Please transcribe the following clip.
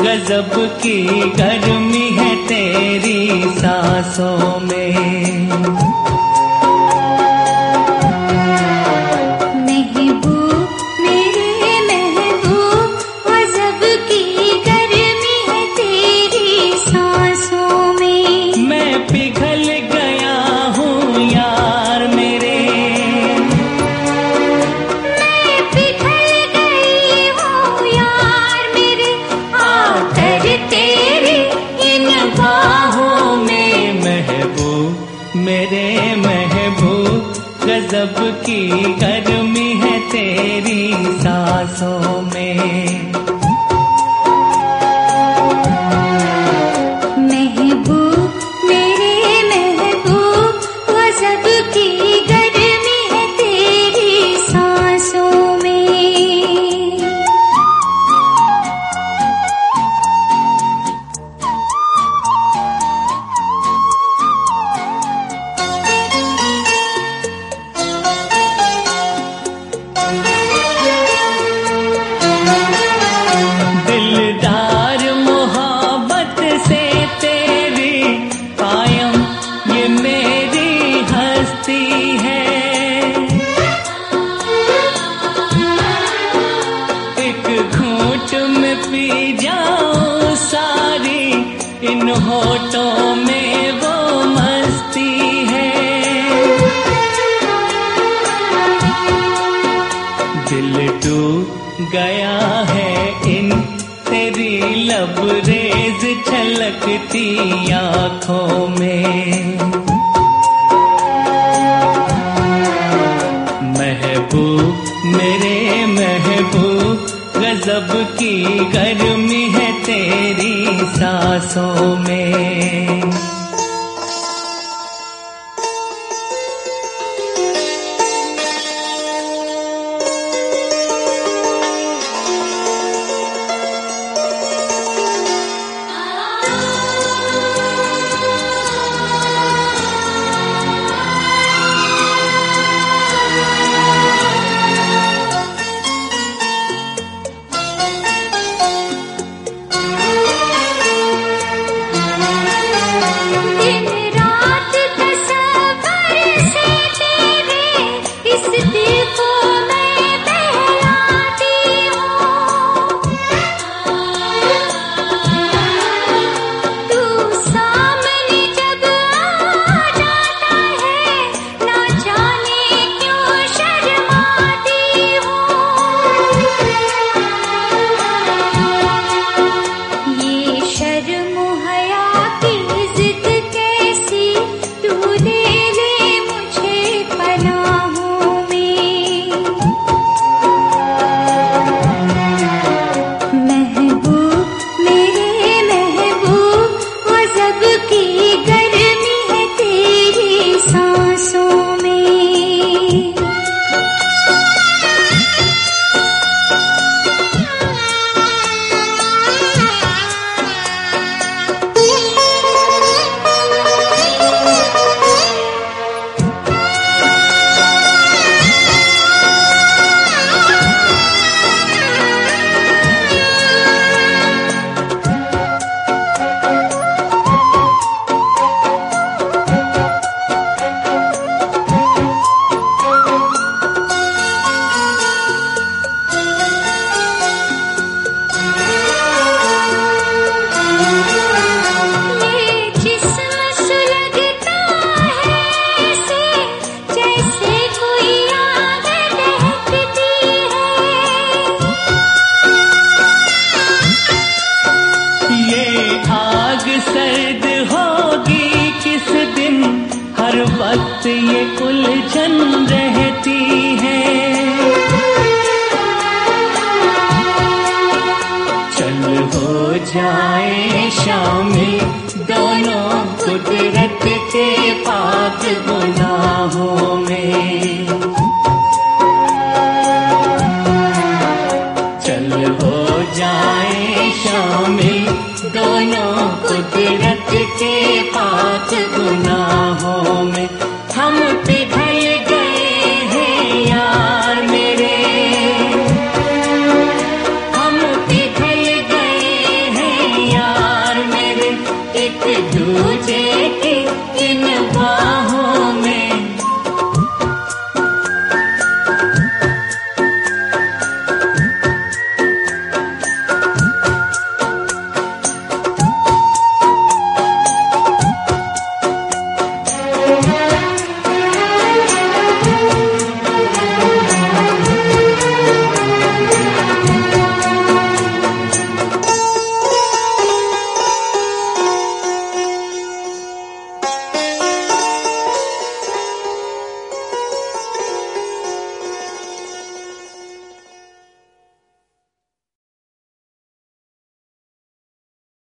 गजब की गर्मी है तेरी सांसों में। मेरे महबूब गजब की गर्मी है तेरी सांसों में। महबूब मेरे महबूब गजब की गर्मी है तेरी सांसों में। पी जाऊं सारी इन होठों में वो मस्ती है। दिल डूब गया है इन तेरी लबरेज छलकती आँखों में। महबूब मेरे महबूब गजब की गर्मी है तेरी सांसों में। सर्द होगी किस दिन हर वक्त ये उलझन रहती है। चल हो जाए शामिल दोनों कुदरत के पाक गुनाहों में।